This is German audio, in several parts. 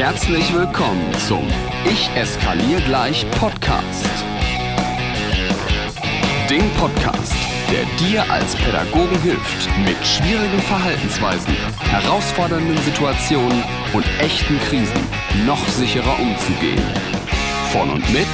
Herzlich willkommen zum Ich eskaliere gleich Podcast. Dem Podcast, der dir als Pädagogen hilft, mit schwierigen Verhaltensweisen, herausfordernden Situationen und echten Krisen noch sicherer umzugehen. Von und mit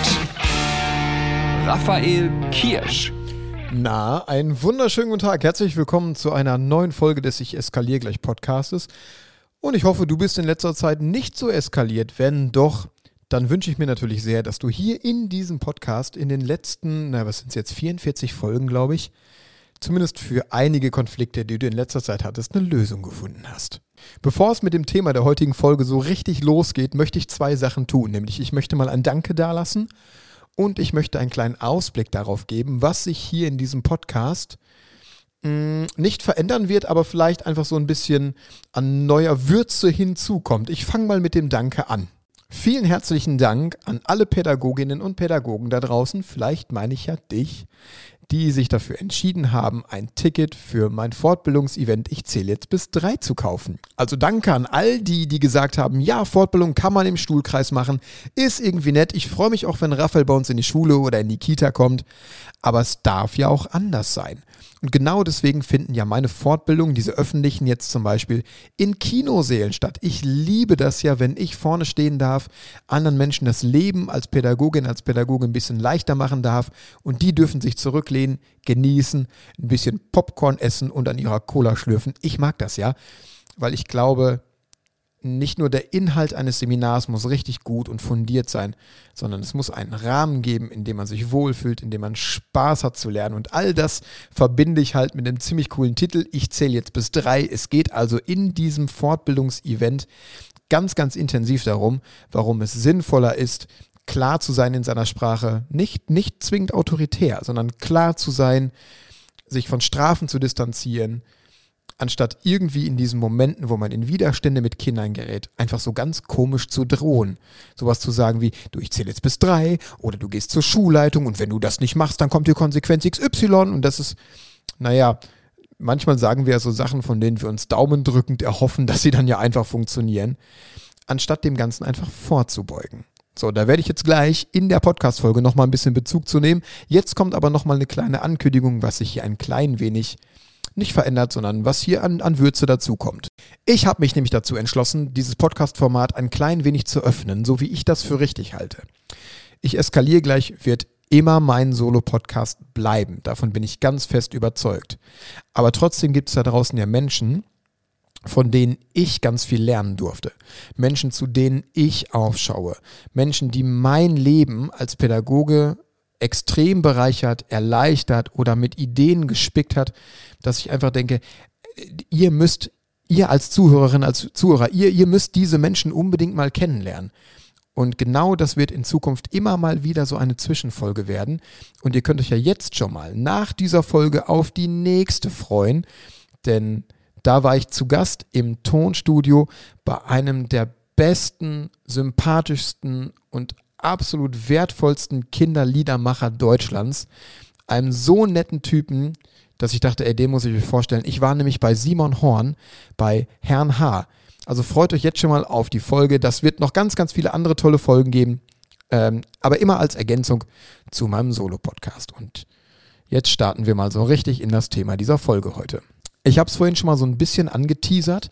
Raphael Kirsch. Na, einen wunderschönen guten Tag. Herzlich willkommen zu einer neuen Folge des Ich eskaliere gleich Podcastes. Und ich hoffe, du bist in letzter Zeit nicht so eskaliert. Wenn doch, dann wünsche ich mir natürlich sehr, dass du hier in diesem Podcast in den letzten, was sind es jetzt, 44 Folgen, glaube ich, zumindest für einige Konflikte, die du in letzter Zeit hattest, eine Lösung gefunden hast. Bevor es mit dem Thema der heutigen Folge so richtig losgeht, möchte ich zwei Sachen tun. Nämlich, ich möchte mal ein Danke dalassen und ich möchte einen kleinen Ausblick darauf geben, was sich hier in diesem Podcast nicht verändern wird, aber vielleicht einfach so ein bisschen an neuer Würze hinzukommt. Ich fange mal mit dem Danke an. Vielen herzlichen Dank an alle Pädagoginnen und Pädagogen da draußen, vielleicht meine ich ja dich, die sich dafür entschieden haben, ein Ticket für mein Fortbildungsevent Ich zähle jetzt bis 3 zu kaufen. Also danke an all die, die gesagt haben, ja, Fortbildung kann man im Stuhlkreis machen, ist irgendwie nett. Ich freue mich auch, wenn Raphael bei uns in die Schule oder in die Kita kommt, aber es darf ja auch anders sein. Und genau deswegen finden ja meine Fortbildungen, diese öffentlichen jetzt zum Beispiel, in Kinosälen statt. Ich liebe das ja, wenn ich vorne stehen darf, anderen Menschen das Leben als Pädagogin ein bisschen leichter machen darf und die dürfen sich zurücklehnen, genießen, ein bisschen Popcorn essen und an ihrer Cola schlürfen. Ich mag das ja, weil ich glaube, nicht nur der Inhalt eines Seminars muss richtig gut und fundiert sein, sondern es muss einen Rahmen geben, in dem man sich wohlfühlt, in dem man Spaß hat zu lernen. Und all das verbinde ich halt mit einem ziemlich coolen Titel. Ich zähle jetzt bis 3. Es geht also in diesem Fortbildungsevent ganz, ganz intensiv darum, warum es sinnvoller ist, klar zu sein in seiner Sprache. Nicht zwingend autoritär, sondern klar zu sein, sich von Strafen zu distanzieren, anstatt irgendwie in diesen Momenten, wo man in Widerstände mit Kindern gerät, einfach so ganz komisch zu drohen. Sowas zu sagen wie, du, ich zähle jetzt bis 3 oder du gehst zur Schulleitung und wenn du das nicht machst, dann kommt die Konsequenz XY und das ist, manchmal sagen wir ja so Sachen, von denen wir uns daumendrückend erhoffen, dass sie dann ja einfach funktionieren, anstatt dem Ganzen einfach vorzubeugen. So, da werde ich jetzt gleich in der Podcast-Folge nochmal ein bisschen Bezug zu nehmen. Jetzt kommt aber nochmal eine kleine Ankündigung, was sich hier ein klein wenig nicht verändert, sondern was hier an Würze dazukommt. Ich habe mich nämlich dazu entschlossen, dieses Podcast-Format ein klein wenig zu öffnen, so wie ich das für richtig halte. Ich eskaliere gleich wird immer mein Solo-Podcast bleiben. Davon bin ich ganz fest überzeugt. Aber trotzdem gibt es da draußen ja Menschen, von denen ich ganz viel lernen durfte. Menschen, zu denen ich aufschaue. Menschen, die mein Leben als Pädagoge extrem bereichert, erleichtert oder mit Ideen gespickt hat, dass ich einfach denke, ihr als Zuhörerin, als Zuhörer, ihr müsst diese Menschen unbedingt mal kennenlernen. Und genau das wird in Zukunft immer mal wieder so eine Zwischenfolge werden. Und ihr könnt euch ja jetzt schon mal nach dieser Folge auf die nächste freuen, denn da war ich zu Gast im Tonstudio bei einem der besten, sympathischsten und absolut wertvollsten Kinderliedermacher Deutschlands. Einem so netten Typen, dass ich dachte, den muss ich euch vorstellen. Ich war nämlich bei Simon Horn, bei Herrn H. Also freut euch jetzt schon mal auf die Folge. Das wird noch ganz, ganz viele andere tolle Folgen geben. Aber immer als Ergänzung zu meinem Solo-Podcast. Und jetzt starten wir mal so richtig in das Thema dieser Folge heute. Ich habe es vorhin schon mal so ein bisschen angeteasert.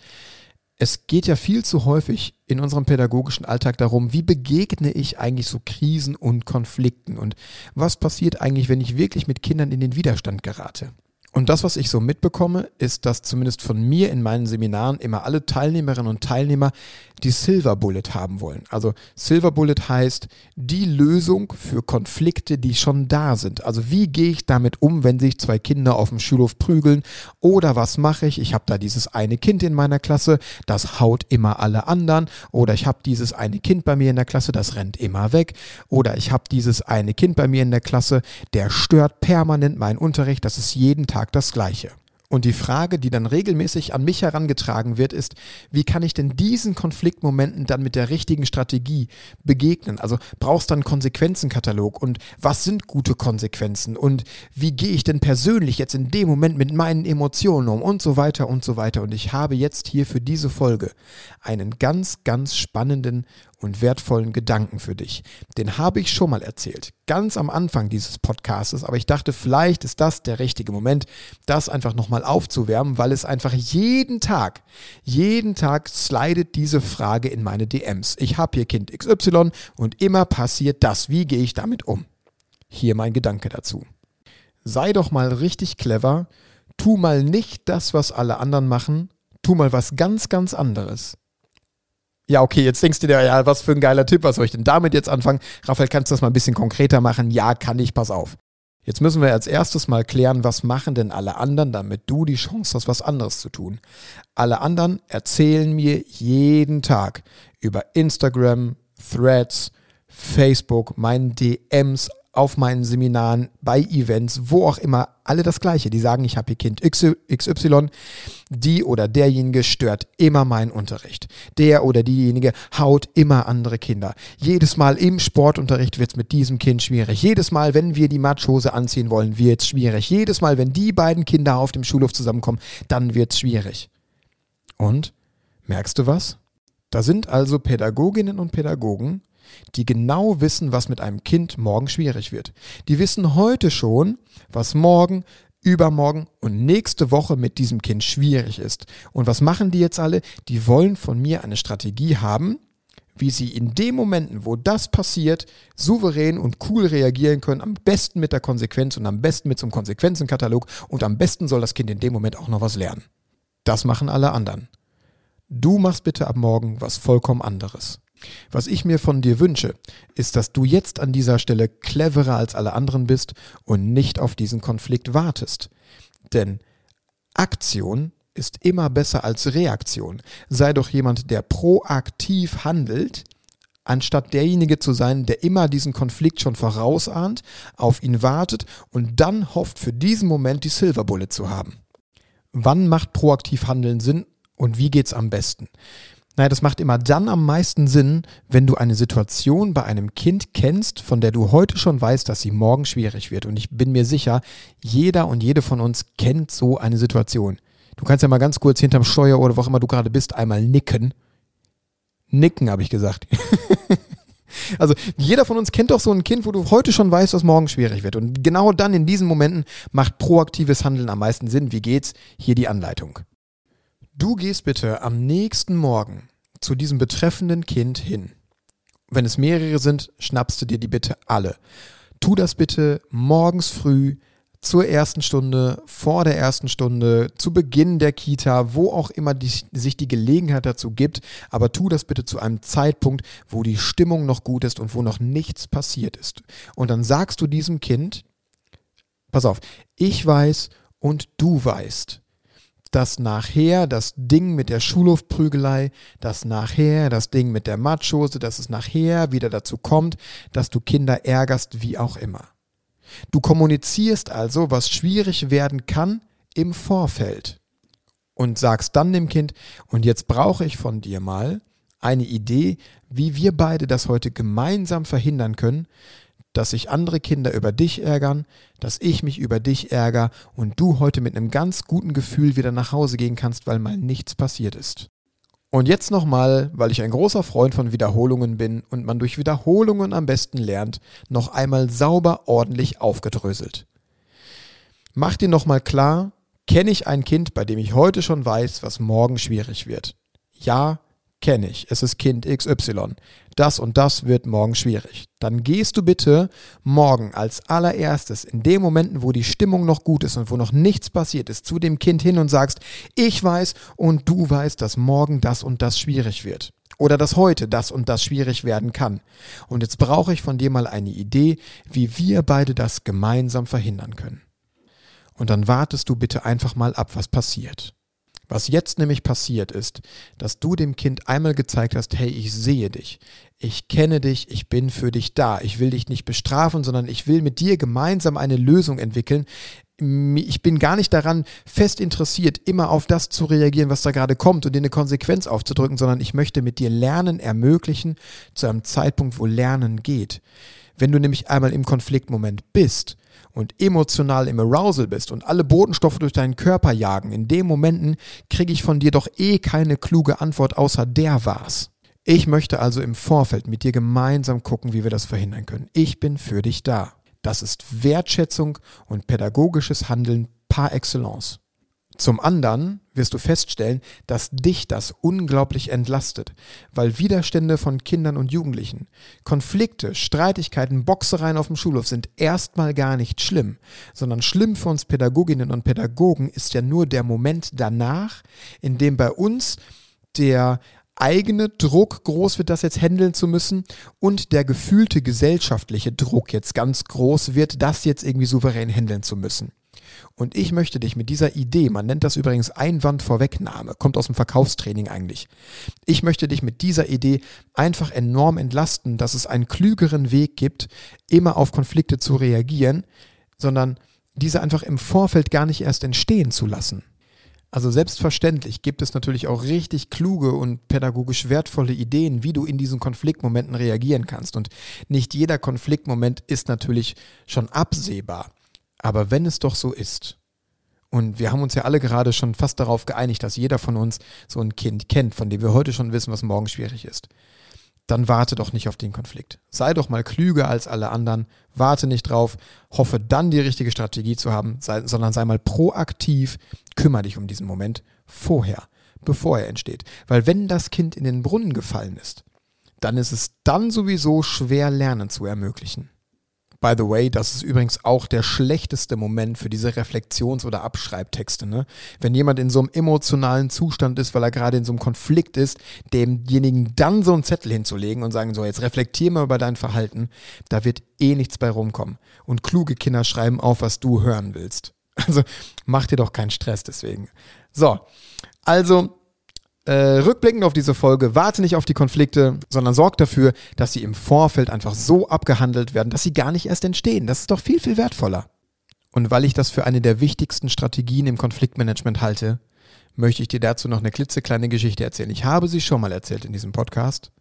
Es geht ja viel zu häufig in unserem pädagogischen Alltag darum, wie begegne ich eigentlich so Krisen und Konflikten und was passiert eigentlich, wenn ich wirklich mit Kindern in den Widerstand gerate. Und das, was ich so mitbekomme, ist, dass zumindest von mir in meinen Seminaren immer alle Teilnehmerinnen und Teilnehmer die Silver Bullet haben wollen. Also Silver Bullet heißt die Lösung für Konflikte, die schon da sind. Also wie gehe ich damit um, wenn sich 2 Kinder auf dem Schulhof prügeln? Oder was mache ich? Ich habe da dieses eine Kind in meiner Klasse, das haut immer alle anderen. Oder ich habe dieses eine Kind bei mir in der Klasse, das rennt immer weg. Oder ich habe dieses eine Kind bei mir in der Klasse, der stört permanent meinen Unterricht. Das ist jeden Tag das Gleiche. Und die Frage, die dann regelmäßig an mich herangetragen wird, ist, wie kann ich denn diesen Konfliktmomenten dann mit der richtigen Strategie begegnen? Also brauchst du einen Konsequenzenkatalog und was sind gute Konsequenzen und wie gehe ich denn persönlich jetzt in dem Moment mit meinen Emotionen um und so weiter und so weiter. Und ich habe jetzt hier für diese Folge einen ganz, ganz spannenden und wertvollen Gedanken für dich. Den habe ich schon mal erzählt, ganz am Anfang dieses Podcastes, aber ich dachte, vielleicht ist das der richtige Moment, das einfach nochmal aufzuwärmen, weil es einfach jeden Tag slidet diese Frage in meine DMs. Ich habe hier Kind XY und immer passiert das. Wie gehe ich damit um? Hier mein Gedanke dazu. Sei doch mal richtig clever, tu mal nicht das, was alle anderen machen, tu mal was ganz, ganz anderes. Ja, okay, jetzt denkst du dir, ja, was für ein geiler Tipp, was soll ich denn damit jetzt anfangen? Raphael, kannst du das mal ein bisschen konkreter machen? Ja, kann ich, pass auf. Jetzt müssen wir als erstes mal klären, was machen denn alle anderen, damit du die Chance hast, was anderes zu tun. Alle anderen erzählen mir jeden Tag über Instagram, Threads, Facebook, meinen DMs, auf meinen Seminaren, bei Events, wo auch immer, alle das Gleiche. Die sagen, ich habe hier Kind XY, die oder derjenige stört immer meinen Unterricht. Der oder diejenige haut immer andere Kinder. Jedes Mal im Sportunterricht wird es mit diesem Kind schwierig. Jedes Mal, wenn wir die Matschhose anziehen wollen, wird es schwierig. Jedes Mal, wenn die beiden Kinder auf dem Schulhof zusammenkommen, dann wird es schwierig. Und, merkst du was? Da sind also Pädagoginnen und Pädagogen, die genau wissen, was mit einem Kind morgen schwierig wird. Die wissen heute schon, was morgen, übermorgen und nächste Woche mit diesem Kind schwierig ist. Und was machen die jetzt alle? Die wollen von mir eine Strategie haben, wie sie in den Momenten, wo das passiert, souverän und cool reagieren können, am besten mit der Konsequenz und am besten mit so einem Konsequenzenkatalog und am besten soll das Kind in dem Moment auch noch was lernen. Das machen alle anderen. Du machst bitte ab morgen was vollkommen anderes. Was ich mir von dir wünsche, ist, dass du jetzt an dieser Stelle cleverer als alle anderen bist und nicht auf diesen Konflikt wartest. Denn Aktion ist immer besser als Reaktion. Sei doch jemand, der proaktiv handelt, anstatt derjenige zu sein, der immer diesen Konflikt schon vorausahnt, auf ihn wartet und dann hofft, für diesen Moment die Silver Bullet zu haben. Wann macht proaktiv Handeln Sinn und wie geht's am besten? Naja, das macht immer dann am meisten Sinn, wenn du eine Situation bei einem Kind kennst, von der du heute schon weißt, dass sie morgen schwierig wird. Und ich bin mir sicher, jeder und jede von uns kennt so eine Situation. Du kannst ja mal ganz kurz hinterm Steuer oder wo auch immer du gerade bist, einmal nicken. Nicken, habe ich gesagt. Also jeder von uns kennt doch so ein Kind, wo du heute schon weißt, dass morgen schwierig wird. Und genau dann in diesen Momenten macht proaktives Handeln am meisten Sinn. Wie geht's? Hier die Anleitung. Du gehst bitte am nächsten Morgen zu diesem betreffenden Kind hin. Wenn es mehrere sind, schnappst du dir die bitte alle. Tu das bitte morgens früh, zur ersten Stunde, vor der ersten Stunde, zu Beginn der Kita, wo auch immer sich die Gelegenheit dazu gibt. Aber tu das bitte zu einem Zeitpunkt, wo die Stimmung noch gut ist und wo noch nichts passiert ist. Und dann sagst du diesem Kind, pass auf, ich weiß und du weißt, dass nachher das Ding mit der Schulhofprügelei, dass nachher das Ding mit der Matschhose, dass es nachher wieder dazu kommt, dass du Kinder ärgerst, wie auch immer. Du kommunizierst also, was schwierig werden kann, im Vorfeld und sagst dann dem Kind, und jetzt brauche ich von dir mal eine Idee, wie wir beide das heute gemeinsam verhindern können, dass sich andere Kinder über dich ärgern, dass ich mich über dich ärgere und du heute mit einem ganz guten Gefühl wieder nach Hause gehen kannst, weil mal nichts passiert ist. Und jetzt nochmal, weil ich ein großer Freund von Wiederholungen bin und man durch Wiederholungen am besten lernt, noch einmal sauber ordentlich aufgedröselt. Mach dir nochmal klar, kenne ich ein Kind, bei dem ich heute schon weiß, was morgen schwierig wird? Ja, kenne ich. Es ist Kind XY. Das und das wird morgen schwierig. Dann gehst du bitte morgen als allererstes in den Momenten, wo die Stimmung noch gut ist und wo noch nichts passiert ist, zu dem Kind hin und sagst, ich weiß und du weißt, dass morgen das und das schwierig wird. Oder dass heute das und das schwierig werden kann. Und jetzt brauche ich von dir mal eine Idee, wie wir beide das gemeinsam verhindern können. Und dann wartest du bitte einfach mal ab, was passiert. Was jetzt nämlich passiert ist, dass du dem Kind einmal gezeigt hast, hey, ich sehe dich, ich kenne dich, ich bin für dich da, ich will dich nicht bestrafen, sondern ich will mit dir gemeinsam eine Lösung entwickeln. ich bin gar nicht daran fest interessiert, immer auf das zu reagieren, was da gerade kommt und dir eine Konsequenz aufzudrücken, sondern ich möchte mit dir Lernen ermöglichen zu einem Zeitpunkt, wo Lernen geht. Wenn du nämlich einmal im Konfliktmoment bist und emotional im Arousal bist und alle Botenstoffe durch deinen Körper jagen, in den Momenten kriege ich von dir doch keine kluge Antwort, außer der war's. Ich möchte also im Vorfeld mit dir gemeinsam gucken, wie wir das verhindern können. Ich bin für dich da. Das ist Wertschätzung und pädagogisches Handeln par excellence. Zum anderen wirst du feststellen, dass dich das unglaublich entlastet, weil Widerstände von Kindern und Jugendlichen, Konflikte, Streitigkeiten, Boxereien auf dem Schulhof sind erstmal gar nicht schlimm, sondern schlimm für uns Pädagoginnen und Pädagogen ist ja nur der Moment danach, in dem bei uns der eigene Druck groß wird, das jetzt handeln zu müssen und der gefühlte gesellschaftliche Druck jetzt ganz groß wird, das jetzt irgendwie souverän handeln zu müssen. Und ich möchte dich mit dieser Idee, man nennt das übrigens Einwandvorwegnahme, kommt aus dem Verkaufstraining eigentlich. Ich möchte dich mit dieser Idee einfach enorm entlasten, dass es einen klügeren Weg gibt, immer auf Konflikte zu reagieren, sondern diese einfach im Vorfeld gar nicht erst entstehen zu lassen. Also selbstverständlich gibt es natürlich auch richtig kluge und pädagogisch wertvolle Ideen, wie du in diesen Konfliktmomenten reagieren kannst. Und nicht jeder Konfliktmoment ist natürlich schon absehbar. Aber wenn es doch so ist, und wir haben uns ja alle gerade schon fast darauf geeinigt, dass jeder von uns so ein Kind kennt, von dem wir heute schon wissen, was morgen schwierig ist, dann warte doch nicht auf den Konflikt. Sei doch mal klüger als alle anderen, warte nicht drauf, hoffe dann die richtige Strategie zu haben, sondern sei mal proaktiv, kümmere dich um diesen Moment vorher, bevor er entsteht. Weil wenn das Kind in den Brunnen gefallen ist, dann ist es dann sowieso schwer, Lernen zu ermöglichen. By the way, das ist übrigens auch der schlechteste Moment für diese Reflexions- oder Abschreibtexte. Ne? Wenn jemand in so einem emotionalen Zustand ist, weil er gerade in so einem Konflikt ist, demjenigen dann so einen Zettel hinzulegen und sagen, so jetzt reflektier mal über dein Verhalten, da wird nichts bei rumkommen. Und kluge Kinder schreiben auf, was du hören willst. Also mach dir doch keinen Stress deswegen. So, also rückblickend auf diese Folge, warte nicht auf die Konflikte, sondern sorg dafür, dass sie im Vorfeld einfach so abgehandelt werden, dass sie gar nicht erst entstehen. Das ist doch viel, viel wertvoller. Und weil ich das für eine der wichtigsten Strategien im Konfliktmanagement halte, möchte ich dir dazu noch eine klitzekleine Geschichte erzählen. Ich habe sie schon mal erzählt in diesem Podcast,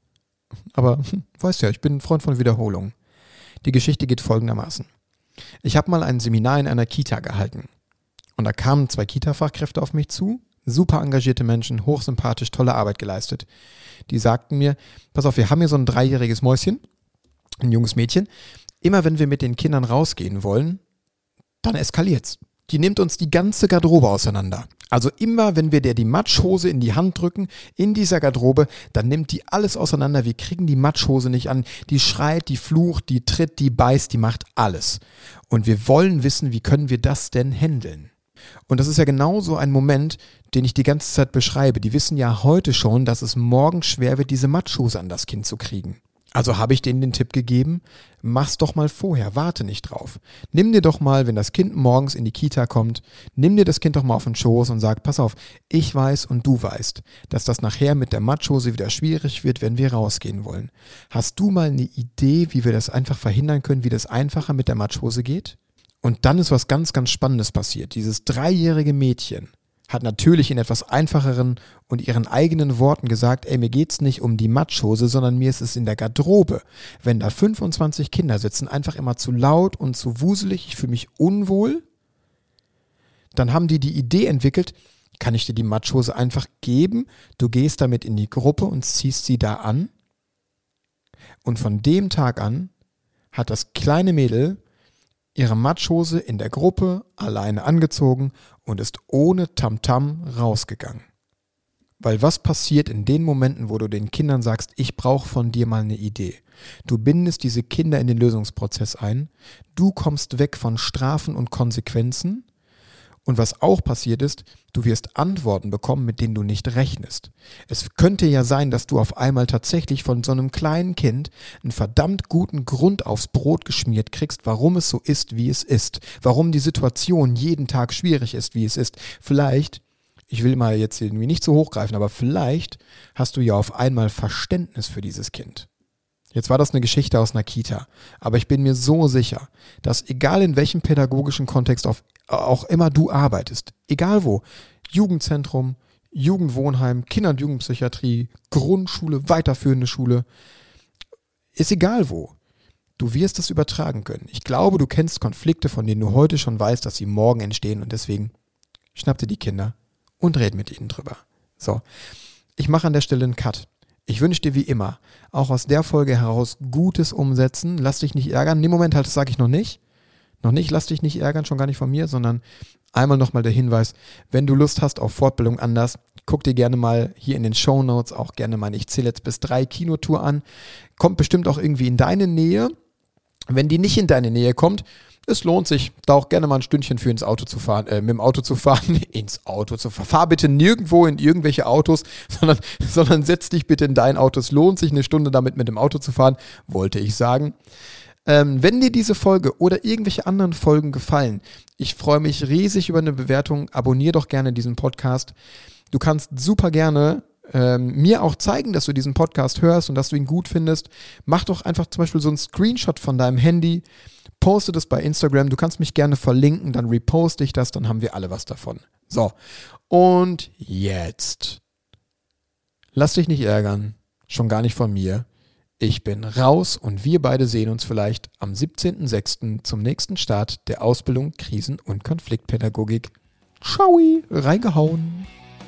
aber weißt ja, ich bin ein Freund von Wiederholungen. Die Geschichte geht folgendermaßen. Ich habe mal ein Seminar in einer Kita gehalten und da kamen 2 Kita-Fachkräfte auf mich zu, super engagierte Menschen, hochsympathisch, tolle Arbeit geleistet. Die sagten mir, pass auf, wir haben hier so ein 3-jähriges Mäuschen, ein junges Mädchen. Immer wenn wir mit den Kindern rausgehen wollen, dann eskaliert's. Die nimmt uns die ganze Garderobe auseinander. Also immer, wenn wir der die Matschhose in die Hand drücken, in dieser Garderobe, dann nimmt die alles auseinander. Wir kriegen die Matschhose nicht an. Die schreit, die flucht, die tritt, die beißt, die macht alles. Und wir wollen wissen, wie können wir das denn handeln? Und das ist ja genauso ein Moment, den ich die ganze Zeit beschreibe. Die wissen ja heute schon, dass es morgen schwer wird, diese Matschhose an das Kind zu kriegen. Also habe ich denen den Tipp gegeben, mach's doch mal vorher, warte nicht drauf. Nimm dir doch mal, wenn das Kind morgens in die Kita kommt, nimm dir das Kind doch mal auf den Schoß und sag, pass auf, ich weiß und du weißt, dass das nachher mit der Matschhose wieder schwierig wird, wenn wir rausgehen wollen. Hast du mal eine Idee, wie wir das einfach verhindern können, wie das einfacher mit der Matschhose geht? Und dann ist was ganz, ganz Spannendes passiert. Dieses 3-jährige Mädchen hat natürlich in etwas einfacheren und ihren eigenen Worten gesagt, ey, mir geht's nicht um die Matschhose, sondern mir ist es in der Garderobe. Wenn da 25 Kinder sitzen, einfach immer zu laut und zu wuselig, ich fühle mich unwohl, dann haben die Idee entwickelt, kann ich dir die Matschhose einfach geben, du gehst damit in die Gruppe und ziehst sie da an. Und von dem Tag an hat das kleine Mädel ihre Matschhose in der Gruppe alleine angezogen und ist ohne Tamtam rausgegangen. Weil was passiert in den Momenten, wo du den Kindern sagst, ich brauche von dir mal eine Idee? Du bindest diese Kinder in den Lösungsprozess ein, du kommst weg von Strafen und Konsequenzen und was auch passiert ist, du wirst Antworten bekommen, mit denen du nicht rechnest. Es könnte ja sein, dass du auf einmal tatsächlich von so einem kleinen Kind einen verdammt guten Grund aufs Brot geschmiert kriegst, warum es so ist, wie es ist. Warum die Situation jeden Tag schwierig ist, wie es ist. Vielleicht, ich will mal jetzt irgendwie nicht zu hoch greifen, aber vielleicht hast du ja auf einmal Verständnis für dieses Kind. Jetzt war das eine Geschichte aus einer Kita, aber ich bin mir so sicher, dass egal in welchem pädagogischen Kontext auch immer du arbeitest, egal wo, Jugendzentrum, Jugendwohnheim, Kinder- und Jugendpsychiatrie, Grundschule, weiterführende Schule, ist egal wo, du wirst es übertragen können. Ich glaube, du kennst Konflikte, von denen du heute schon weißt, dass sie morgen entstehen und deswegen schnapp dir die Kinder und red mit ihnen drüber. So, ich mache an der Stelle einen Cut. Ich wünsche dir wie immer, auch aus der Folge heraus Gutes umsetzen. Lass dich nicht ärgern. In dem Moment halt, das sage ich noch nicht. Noch nicht, lass dich nicht ärgern, schon gar nicht von mir, sondern einmal nochmal der Hinweis, wenn du Lust hast auf Fortbildung anders, guck dir gerne mal hier in den Shownotes auch gerne meine Ich zähle jetzt bis 3 Kinotour an. Kommt bestimmt auch irgendwie in deine Nähe. Wenn die nicht in deine Nähe kommt, es lohnt sich, da auch gerne mal ein Stündchen für mit dem Auto zu fahren. Fahr bitte nirgendwo in irgendwelche Autos, sondern setz dich bitte in dein Auto. Es lohnt sich, eine Stunde damit mit dem Auto zu fahren, wollte ich sagen. Wenn dir diese Folge oder irgendwelche anderen Folgen gefallen, ich freue mich riesig über eine Bewertung. Abonnier doch gerne diesen Podcast. Du kannst super gerne mir auch zeigen, dass du diesen Podcast hörst und dass du ihn gut findest. Mach doch einfach zum Beispiel so einen Screenshot von deinem Handy, poste das bei Instagram, du kannst mich gerne verlinken, dann reposte ich das, dann haben wir alle was davon. So, und jetzt, lass dich nicht ärgern, schon gar nicht von mir. Ich bin raus und wir beide sehen uns vielleicht am 17.06. zum nächsten Start der Ausbildung Krisen- und Konfliktpädagogik. Ciao, reingehauen.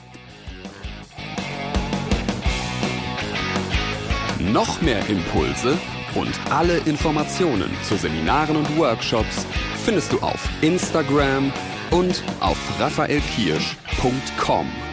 Noch mehr Impulse und alle Informationen zu Seminaren und Workshops findest du auf Instagram und auf raphaelkirsch.com.